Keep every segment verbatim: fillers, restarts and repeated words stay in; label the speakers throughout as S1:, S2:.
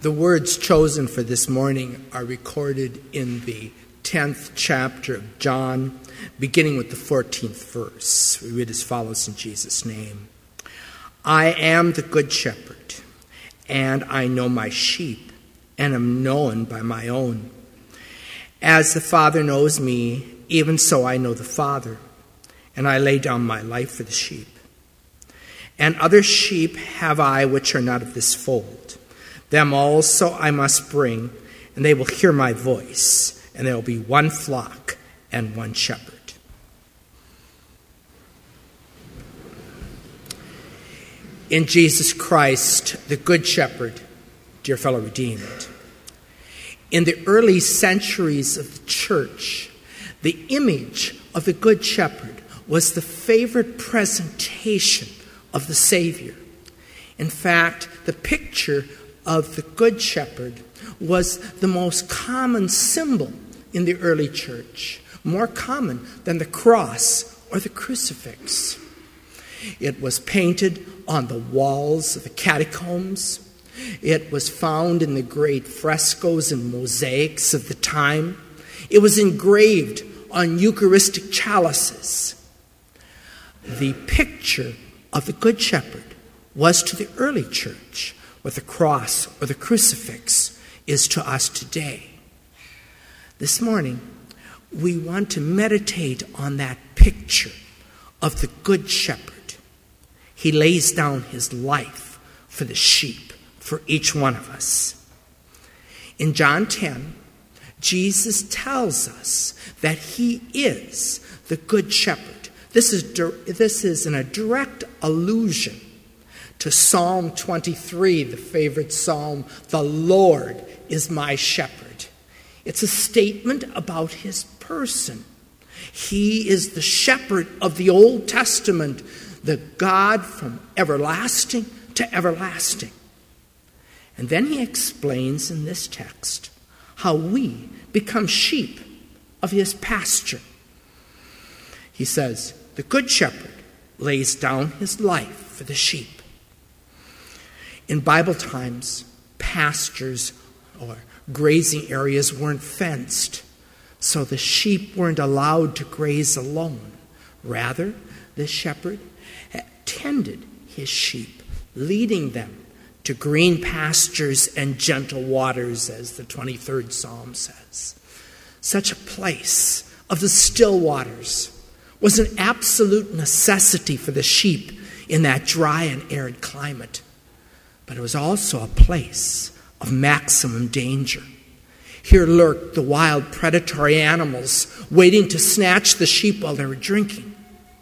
S1: The words chosen for this morning are recorded in the tenth chapter of John, beginning with the fourteenth verse. We read as follows in Jesus' name. I am the good shepherd, and I know my sheep, and am known by my own. As the Father knows me, even so I know the Father, and I lay down my life for the sheep. And other sheep have I which are not of this fold. Them also I must bring, and they will hear my voice, and there will be one flock and one shepherd. In Jesus Christ, the Good Shepherd, dear fellow redeemed. In the early centuries of the church, the image of the Good Shepherd was the favorite presentation of the Savior. In fact, the picture of the Good Shepherd was the most common symbol in the early church, more common than the cross or the crucifix. It was painted on the walls of the catacombs. It was found in the great frescoes and mosaics of the time. It was engraved on Eucharistic chalices. The picture of the Good Shepherd was to the early church what the cross or the crucifix is to us today. This morning, we want to meditate on that picture of the Good Shepherd. He lays down his life for the sheep, for each one of us. In John ten, Jesus tells us that he is the Good Shepherd. This is, this is in a direct allusion to Psalm twenty-three, the favorite psalm, the Lord is my shepherd. It's a statement about his person. He is the shepherd of the Old Testament, the God from everlasting to everlasting. And then he explains in this text how we become sheep of his pasture. He says, the Good Shepherd lays down his life for the sheep. In Bible times, pastures or grazing areas weren't fenced, so the sheep weren't allowed to graze alone. Rather, the shepherd tended his sheep, leading them to green pastures and gentle waters, as the twenty-third Psalm says. Such a place of the still waters was an absolute necessity for the sheep in that dry and arid climate. But it was also a place of maximum danger. Here lurked the wild predatory animals waiting to snatch the sheep while they were drinking.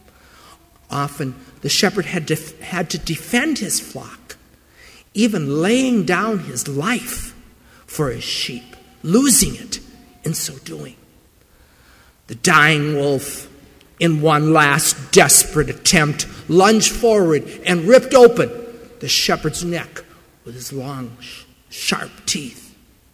S1: Often the shepherd had to, had to defend his flock, even laying down his life for his sheep, losing it in so doing. The dying wolf, in one last desperate attempt, lunged forward and ripped open the shepherd's neck with his long, sharp teeth.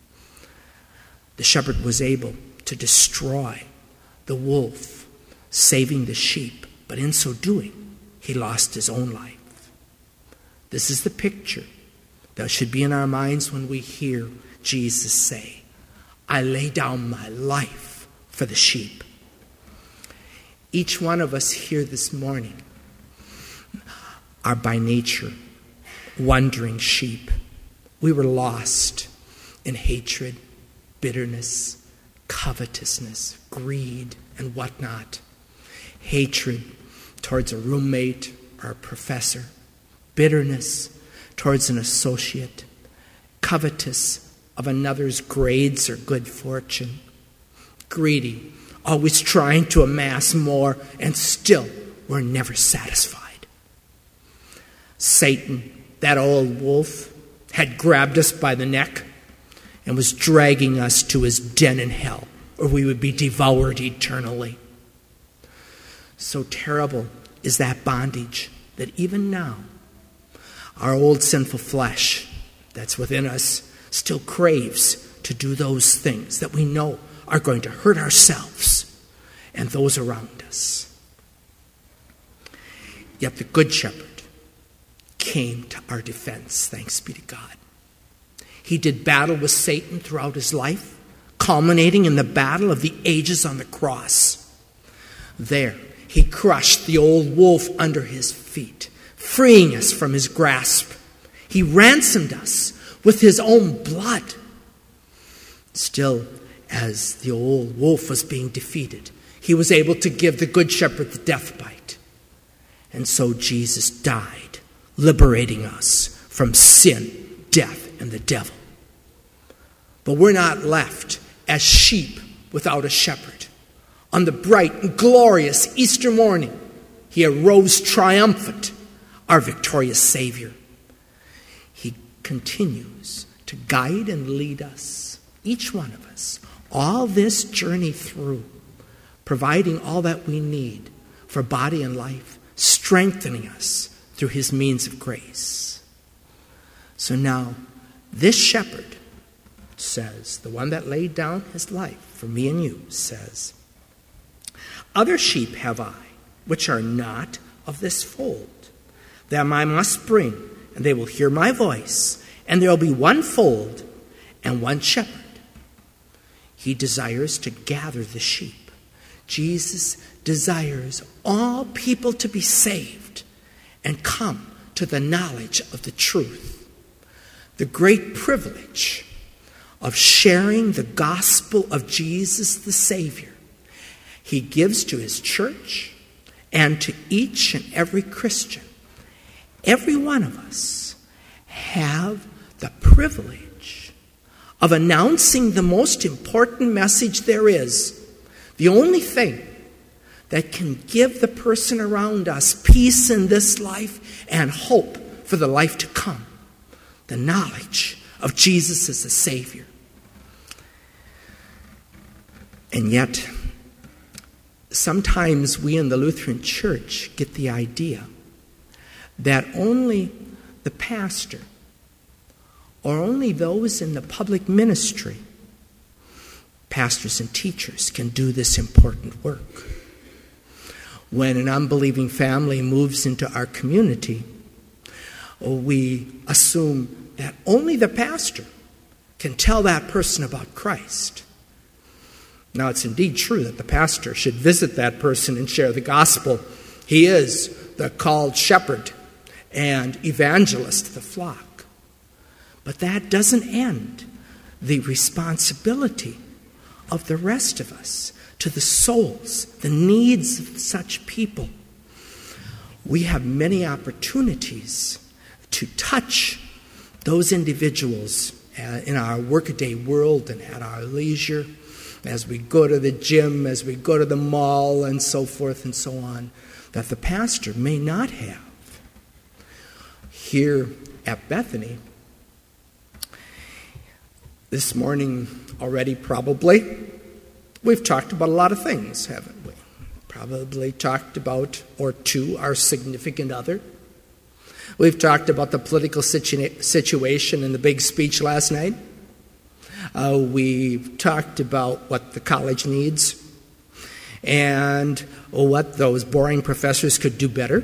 S1: The shepherd was able to destroy the wolf, saving the sheep, but in so doing, he lost his own life. This is the picture that should be in our minds when we hear Jesus say, I lay down my life for the sheep. Each one of us here this morning are by nature wandering sheep. We were lost in hatred, bitterness, covetousness, greed, and whatnot. Hatred towards a roommate or a professor. Bitterness towards an associate. Covetous of another's grades or good fortune. Greedy, always trying to amass more, and still we're never satisfied. Satan, that old wolf, had grabbed us by the neck and was dragging us to his den in hell, or we would be devoured eternally. So terrible is that bondage that even now, our old sinful flesh that's within us still craves to do those things that we know are going to hurt ourselves and those around us. Yet the Good Shepherd came to our defense, thanks be to God. He did battle with Satan throughout his life, culminating in the battle of the ages on the cross. There, he crushed the old wolf under his feet, freeing us from his grasp. He ransomed us with his own blood. Still, as the old wolf was being defeated, he was able to give the Good Shepherd the death bite. And so Jesus died, liberating us from sin, death, and the devil. But we're not left as sheep without a shepherd. On the bright and glorious Easter morning, he arose triumphant, our victorious Savior. He continues to guide and lead us, each one of us, all this journey through, providing all that we need for body and life, strengthening us through his means of grace. So now, this shepherd says, the one that laid down his life for me and you, says, other sheep have I, which are not of this fold. Them I must bring, and they will hear my voice, and there will be one fold and one shepherd. He desires to gather the sheep. Jesus desires all people to be saved and come to the knowledge of the truth. The great privilege of sharing the gospel of Jesus the Savior he gives to his church and to each and every Christian. Every one of us have the privilege of announcing the most important message there is, the only thing that can give the person around us peace in this life and hope for the life to come, the knowledge of Jesus as the Savior. And yet, sometimes we in the Lutheran Church get the idea that only the pastor or only those in the public ministry, pastors and teachers, can do this important work. When an unbelieving family moves into our community, we assume that only the pastor can tell that person about Christ. Now, it's indeed true that the pastor should visit that person and share the gospel. He is the called shepherd and evangelist of the flock. But that doesn't end the responsibility of the rest of us to the souls, the needs of such people. We have many opportunities to touch those individuals in our workaday world and at our leisure, as we go to the gym, as we go to the mall, and so forth and so on, that the pastor may not have. Here at Bethany, this morning already probably, we've talked about a lot of things, haven't we? Probably talked about, or two, our significant other. We've talked about the political situ- situation in the big speech last night. Uh, we've talked about what the college needs and what those boring professors could do better.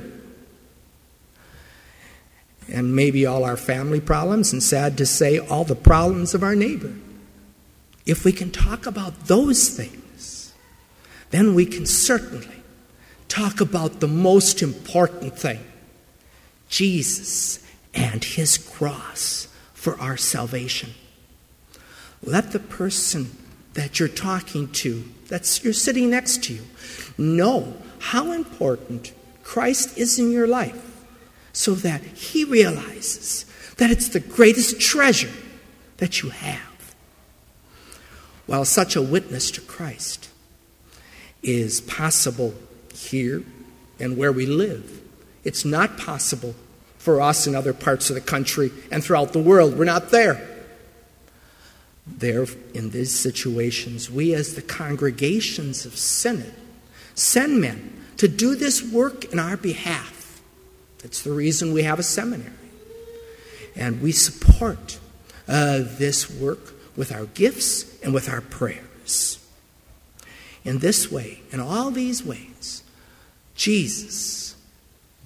S1: And maybe all our family problems, and sad to say, all the problems of our neighbor. If we can talk about those things, then we can certainly talk about the most important thing, Jesus and his cross for our salvation. Let the person that you're talking to, that's you're sitting next to you, know how important Christ is in your life, so that he realizes that it's the greatest treasure that you have. While such a witness to Christ is possible here and where we live, it's not possible for us in other parts of the country and throughout the world. We're not there. There, in these situations, we as the congregations of Synod send men to do this work in our behalf. That's the reason we have a seminary. And we support uh, this work with our gifts and with our prayers. In this way, in all these ways, Jesus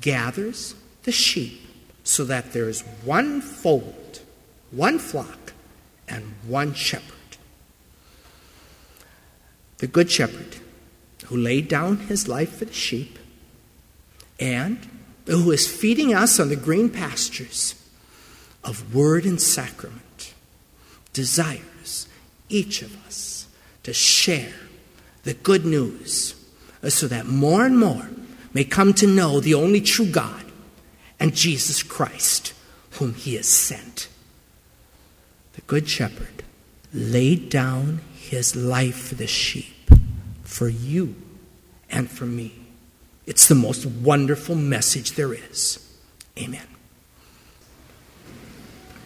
S1: gathers the sheep so that there is one fold, one flock, and one shepherd. The good shepherd who laid down his life for the sheep and who is feeding us on the green pastures of word and sacrament desires each of us to share the good news so that more and more may come to know the only true God and Jesus Christ whom he has sent. The good shepherd laid down his life for the sheep, for you and for me. It's the most wonderful message there is. Amen.